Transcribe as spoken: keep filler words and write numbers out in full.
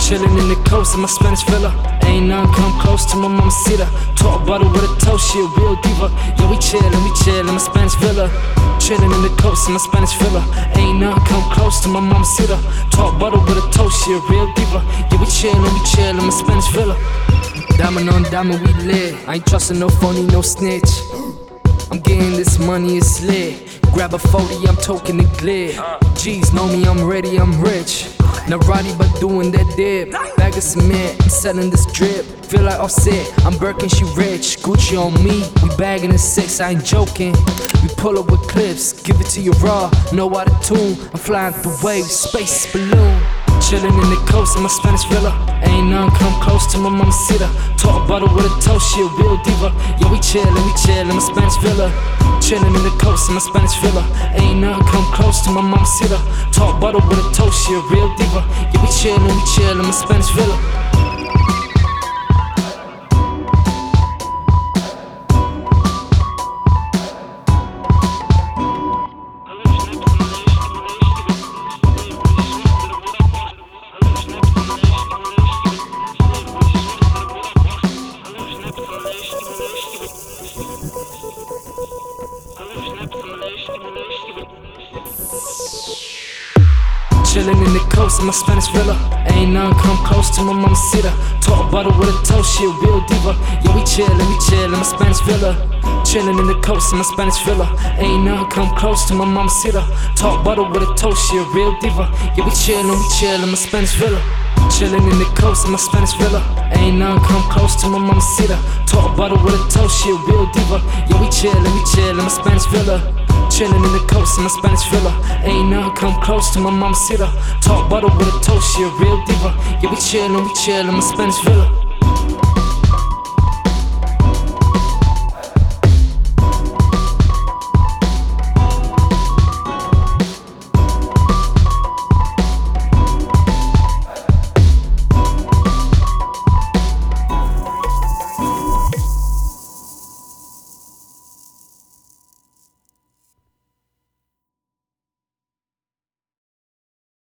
Chillin' in the coast in my Spanish villa. Ain't none come close to my mamacita. Talk butter with a toast, she a real diva. Yeah, we chillin', we chillin' in my Spanish villa. Chillin' in the coast in my Spanish villa. Ain't none come close to my mamacita. Talk butter with a toast, she a real diva. Yeah, we chillin', we chillin' in my Spanish villa. Diamond on diamond, we lit. I ain't trustin' no phony, no snitch. I'm getting this money, it's lit. Grab a forty, I'm toking the glare. G's know me, I'm ready, I'm rich. Narati, but doing that dip. Bag of cement, I'm selling this drip. Feel like Offset, I'm Birkin, she rich. Gucci on me, we bagging the six, I ain't joking. We pull up with clips, give it to you raw, no out of tune. I'm flying through waves, space balloon. Chillin' in the coast in my Spanish villa. Ain't none come close to my mamacita. Talk butter with a toast, she a real diva. Yeah, we chillin', we chillin' in my Spanish villa. Chillin' in the coast in my Spanish villa. Ain't none come close to my mamacita. Talk butter with a toast, she a real diva. Yeah, we chillin', we chillin' in my Spanish villa. Chillin' in the coast in my Spanish villa. Ain't none come close to my mamacita. Talk butter with a toast, she a real diva. Yeah, we chillin', we chillin' in my Spanish villa. Chillin' in the coast in my Spanish villa. Ain't none come close to my mamacita. Talk butter with a toast, she a real diva. Yeah, we chillin', we chillin' in my Spanish villa. Chillin' in the coast in my Spanish villa. Ain't none come close to my mamacita. Talk butter with a toast, she a real diva. Yeah, we chillin', we chillin' in my Spanish villa. Chillin' in the coast in my Spanish villa. Ain't none come close to my mamacita. Talk butter with a toast, she a real diva. Yeah, we chillin', we chillin' in my Spanish villa.